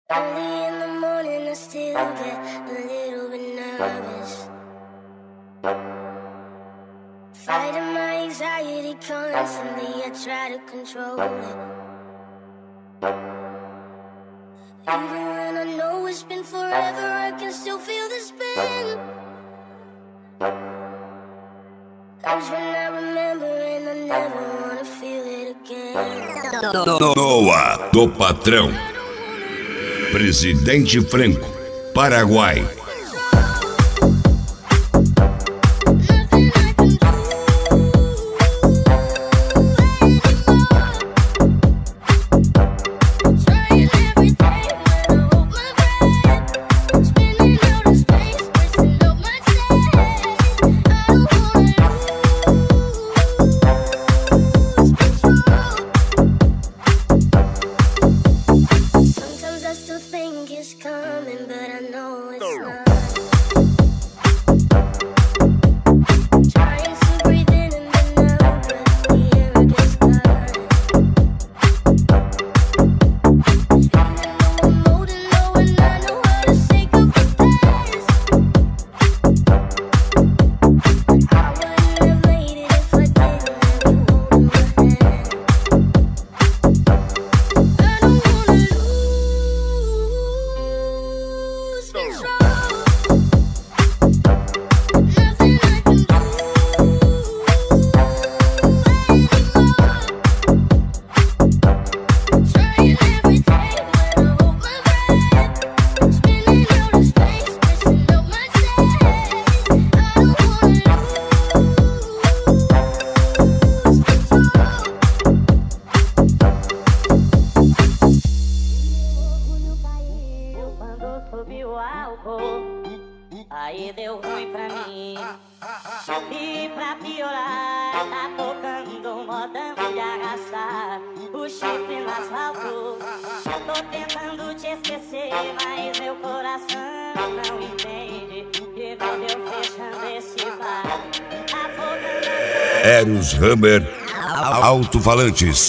Early in the morning, I still get a little bit nervous. Fighting my anxiety constantly, I try to control it. Even when I know it's been forever, I can still feel the spin. Cause when I remember and I never wanna feel it again. Noa do Patrão, Presidente Franco, Paraguai. Aí deu ruim pra mim. E pra piorar, tá tocando um modão de arrastar o chifre no asfalto. Tô tentando te esquecer, mas meu coração não entende. Que não deu fechando esse bar. Eros Hammer Alto-falantes.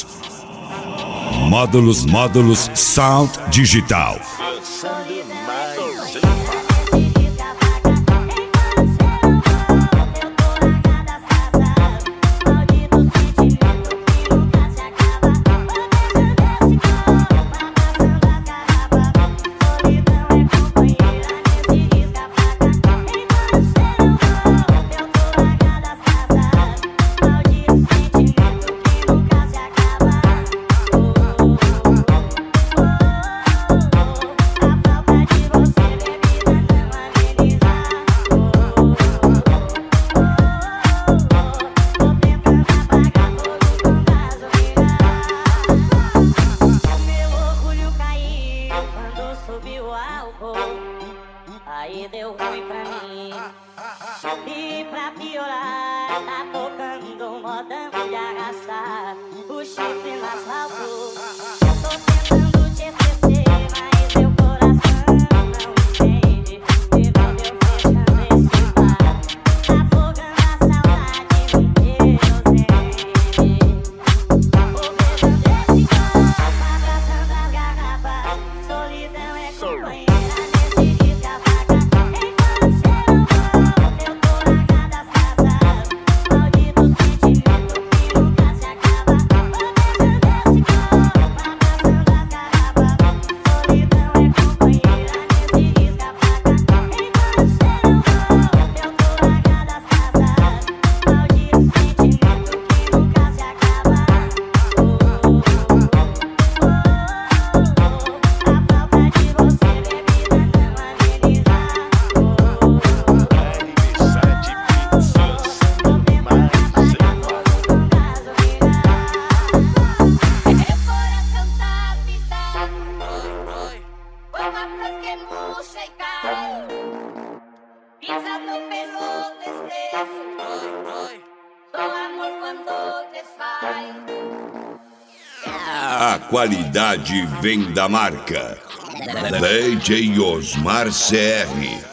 Módulos Sound Digital. Aí deu ruim pra mim. E pra piorar, tá tocando um modão de arrastar o chifre no asfalto. Tô tentando te esquecer, mas meu coração não entende. Que não deu fechando esse bar, afogando a saudade no querosene. O beijo desse copo, abraçando as garrafas. Solidão é companheira. A qualidade vem da marca DJ Osmar CR.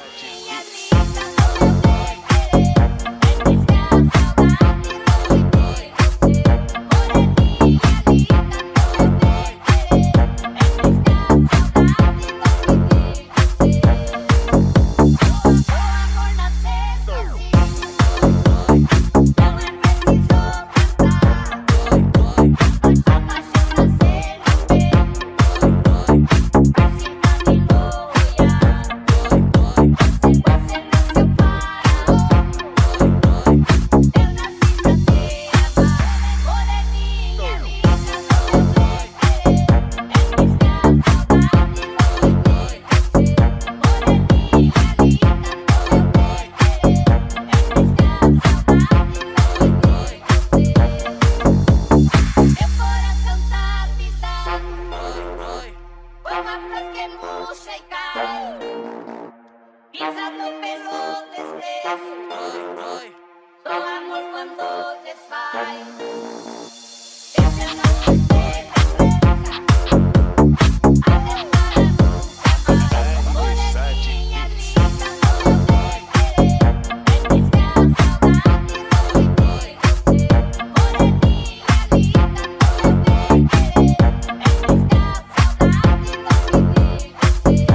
boca que murcha e cai, pisando pelos destellos, tu amor cuando desfaz. Ese no es de depresa, até para nunca mais. Moreninha linda, não tem querer, é piscar a saudade longe de você. Moreninha linda, não tem querer, é piscar a saudade longe de você.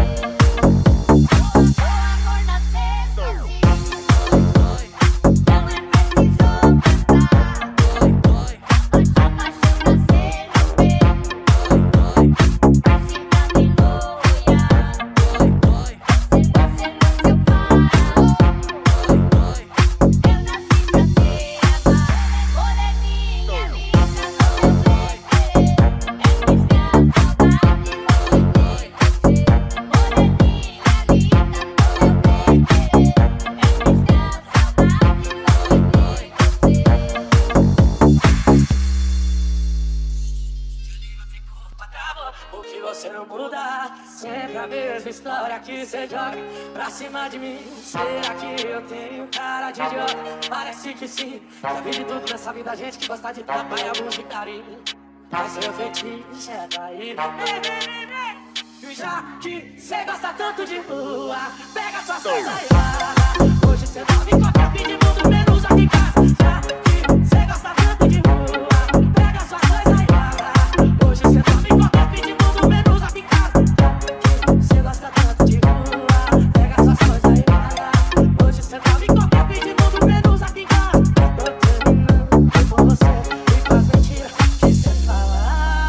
O amor nascer sozinho, não é preciso cantar. A paixão nascer no peito, precisa me olhar. Se você nasceu para outro, eu nasci pra te amar. Moreninha linda, não tem querer, é piscar a saudade longe de você. Moreninha linda, não tem querer, é piscar a saudade longe de O que você não muda, sempre a mesma história que cê joga pra cima de mim. Será que eu tenho cara de idiota? Parece que sim, já vi de tudo nessa vida, gente que gosta de tapa e alguns de carinho. Mas seu fetiche é daí. E já que cê gosta tanto de rua, pega suas coisas e vá. Hoje cê dorme em qualquer fim de mundo, menos aqui em casa. Já que cê gosta tanto de rua, pega suas coisas e vá. Hoje cê dorme em qualquer fim de mundo, menos aqui em casa. Já que cê gosta tanto de rua, pega suas coisas e vá. Hoje cê dorme em qualquer fim de mundo, menos aqui em casa. Tô terminando com você e com as mentiras que cê fala.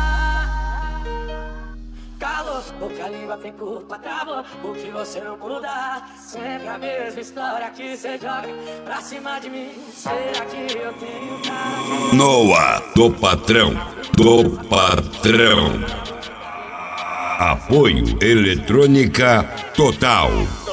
Calou, porque a língua tem culpa, travou. O que você não muda, sempre a mesma história que cê joga pra cima de mim. Será que eu tenho cara de... Noah, do patrão, do patrão. Apoio Eletrônica Total.